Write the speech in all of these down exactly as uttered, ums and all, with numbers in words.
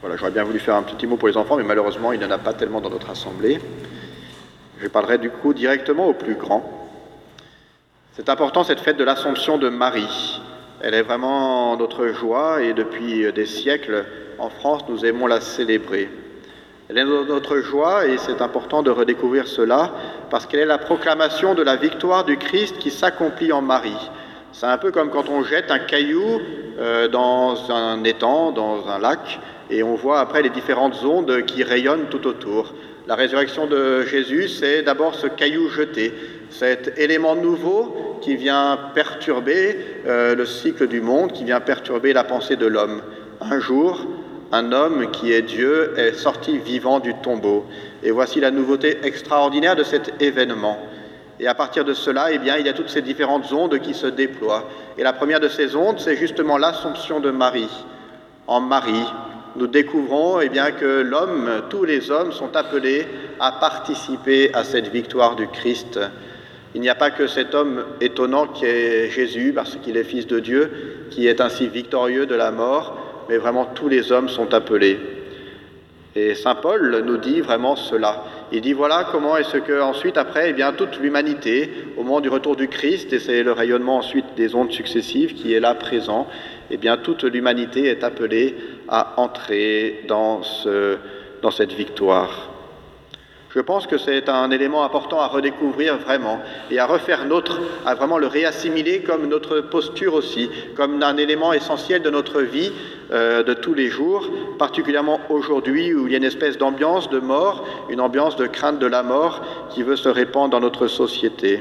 Voilà, j'aurais bien voulu faire un petit mot pour les enfants, mais malheureusement, il n'y en a pas tellement dans notre assemblée. Je parlerai du coup directement aux plus grands. C'est important, cette fête de l'Assomption de Marie. Elle est vraiment notre joie et depuis des siècles, en France, nous aimons la célébrer. Elle est notre joie et c'est important de redécouvrir cela parce qu'elle est la proclamation de la victoire du Christ qui s'accomplit en Marie. C'est un peu comme quand on jette un caillou euh, dans un étang, dans un lac, et on voit après les différentes ondes qui rayonnent tout autour. La résurrection de Jésus, c'est d'abord ce caillou jeté, cet élément nouveau qui vient perturber euh, le cycle du monde, qui vient perturber la pensée de l'homme. Un jour, un homme qui est Dieu est sorti vivant du tombeau. Et voici la nouveauté extraordinaire de cet événement. Et à partir de cela, eh bien, il y a toutes ces différentes ondes qui se déploient. Et la première de ces ondes, c'est justement l'Assomption de Marie. En Marie, nous découvrons eh bien, que l'homme, tous les hommes sont appelés à participer à cette victoire du Christ. Il n'y a pas que cet homme étonnant qui est Jésus, parce qu'il est fils de Dieu, qui est ainsi victorieux de la mort, mais vraiment tous les hommes sont appelés. Et saint Paul nous dit vraiment cela. Il dit voilà comment est-ce que ensuite après, eh bien, toute l'humanité, au moment du retour du Christ, et c'est le rayonnement ensuite des ondes successives qui est là présent, eh bien toute l'humanité est appelée à entrer dans, ce, dans cette victoire. Je pense que c'est un élément important à redécouvrir vraiment et à refaire nôtre, à vraiment le réassimiler comme notre posture aussi, comme un élément essentiel de notre vie euh, de tous les jours, particulièrement aujourd'hui où il y a une espèce d'ambiance de mort, une ambiance de crainte de la mort qui veut se répandre dans notre société.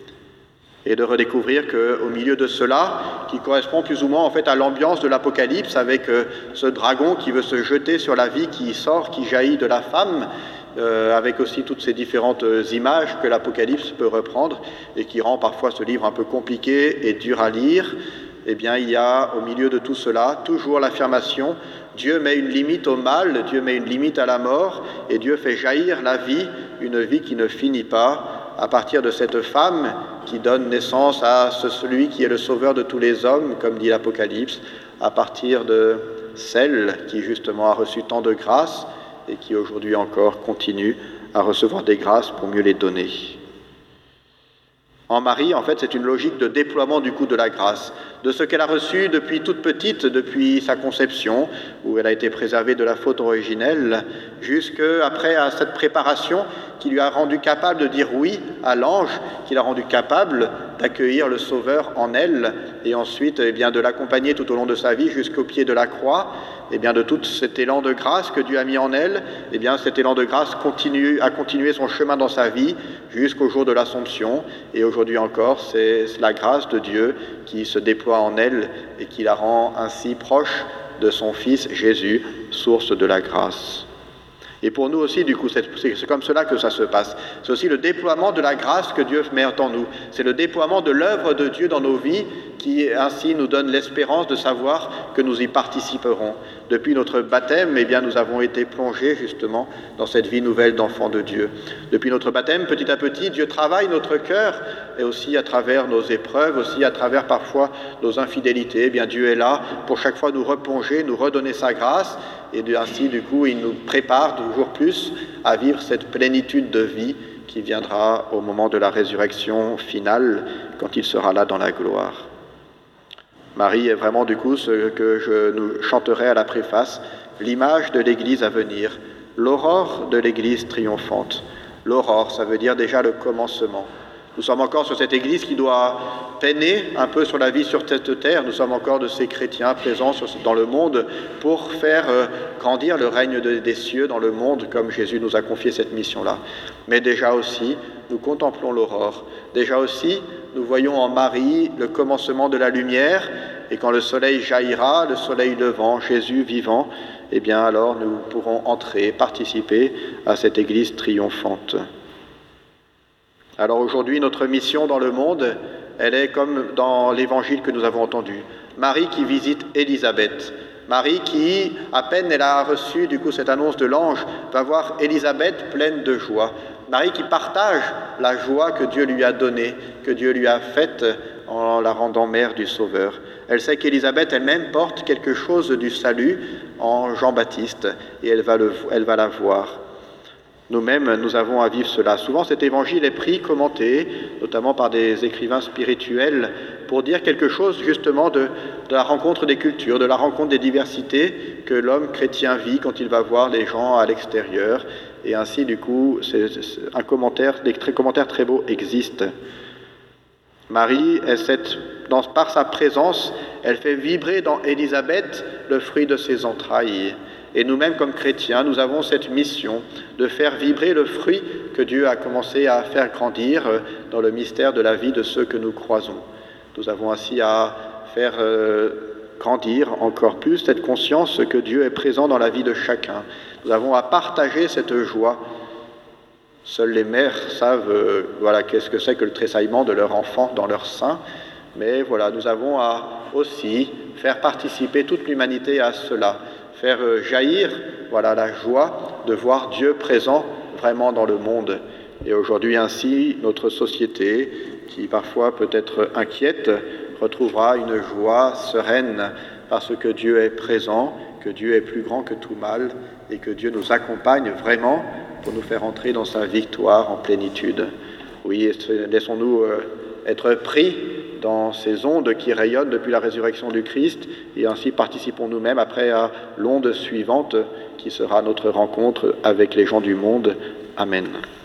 Et de redécouvrir qu'au milieu de cela, qui correspond plus ou moins en fait à l'ambiance de l'Apocalypse avec euh, ce dragon qui veut se jeter sur la vie qui sort, qui jaillit de la femme, Euh, avec aussi toutes ces différentes euh, images que l'Apocalypse peut reprendre et qui rend parfois ce livre un peu compliqué et dur à lire, eh bien il y a au milieu de tout cela toujours l'affirmation Dieu met une limite au mal, Dieu met une limite à la mort et Dieu fait jaillir la vie, une vie qui ne finit pas à partir de cette femme qui donne naissance à ce, celui qui est le sauveur de tous les hommes, comme dit l'Apocalypse, à partir de celle qui justement a reçu tant de grâce et qui aujourd'hui encore continue à recevoir des grâces pour mieux les donner. En Marie, en fait, c'est une logique de déploiement du coup de la grâce, de ce qu'elle a reçu depuis toute petite, depuis sa conception, où elle a été préservée de la faute originelle, jusqu'après à cette préparation qui lui a rendu capable de dire oui à l'ange, qui l'a rendu capable d'accueillir le Sauveur en elle, et ensuite eh bien, de l'accompagner tout au long de sa vie jusqu'au pied de la croix. Eh bien, de tout cet élan de grâce que Dieu a mis en elle, eh bien, cet élan de grâce continue, a continué son chemin dans sa vie jusqu'au jour de l'Assomption. Et aujourd'hui encore, c'est la grâce de Dieu qui se déploie en elle et qui la rend ainsi proche de son Fils Jésus, source de la grâce. Et pour nous aussi, du coup, c'est comme cela que ça se passe. C'est aussi le déploiement de la grâce que Dieu met en nous. C'est le déploiement de l'œuvre de Dieu dans nos vies qui ainsi nous donne l'espérance de savoir que nous y participerons. Depuis notre baptême, eh bien, nous avons été plongés justement dans cette vie nouvelle d'enfants de Dieu. Depuis notre baptême, petit à petit, Dieu travaille notre cœur et aussi à travers nos épreuves, aussi à travers parfois nos infidélités. Eh bien, Dieu est là pour chaque fois nous replonger, nous redonner sa grâce et ainsi, du coup, il nous prépare toujours plus à vivre cette plénitude de vie qui viendra au moment de la résurrection finale, quand il sera là dans la gloire. Marie est vraiment, du coup, ce que je nous chanterai à la préface, l'image de l'Église à venir, l'aurore de l'Église triomphante. L'aurore, ça veut dire déjà le commencement. Nous sommes encore sur cette Église qui doit peiner un peu sur la vie sur cette terre. Nous sommes encore de ces chrétiens présents sur, dans le monde pour faire euh, grandir le règne de, des cieux dans le monde, comme Jésus nous a confié cette mission-là. Mais déjà aussi, nous contemplons l'aurore. Déjà aussi, nous voyons en Marie le commencement de la lumière, et quand le soleil jaillira, le soleil levant, Jésus vivant, eh bien alors nous pourrons entrer, participer à cette Église triomphante. Alors aujourd'hui, notre mission dans le monde, elle est comme dans l'évangile que nous avons entendu. Marie qui visite Élisabeth. Marie qui, à peine elle a reçu du coup cette annonce de l'ange, va voir Élisabeth pleine de joie. Marie qui partage la joie que Dieu lui a donnée, que Dieu lui a faite en la rendant mère du Sauveur. Elle sait qu'Élisabeth elle-même porte quelque chose du salut en Jean-Baptiste et elle va, le, elle va la voir. Nous-mêmes, nous avons à vivre cela. Souvent, cet évangile est pris, commenté, notamment par des écrivains spirituels, pour dire quelque chose justement de, de la rencontre des cultures, de la rencontre des diversités que l'homme chrétien vit quand il va voir les gens à l'extérieur. Et ainsi, du coup, c'est, c'est un commentaire, des très, commentaires très beaux existent. Marie, est cette, dans, par sa présence, elle fait vibrer dans Élisabeth le fruit de ses entrailles. Et nous-mêmes, comme chrétiens, nous avons cette mission de faire vibrer le fruit que Dieu a commencé à faire grandir dans le mystère de la vie de ceux que nous croisons. Nous avons ainsi à faire euh, grandir encore plus cette conscience que Dieu est présent dans la vie de chacun. Nous avons à partager cette joie. Seules les mères savent euh, voilà, qu'est-ce que c'est que le tressaillement de leur enfant dans leur sein. Mais voilà, nous avons à aussi faire participer toute l'humanité à cela. Faire jaillir voilà, la joie de voir Dieu présent vraiment dans le monde. Et aujourd'hui ainsi, notre société, qui parfois peut être inquiète, retrouvera une joie sereine parce que Dieu est présent, que Dieu est plus grand que tout mal et que Dieu nous accompagne vraiment pour nous faire entrer dans sa victoire en plénitude. Oui, laissons-nous être pris dans ces ondes qui rayonnent depuis la résurrection du Christ, et ainsi participons nous-mêmes après à l'onde suivante qui sera notre rencontre avec les gens du monde. Amen.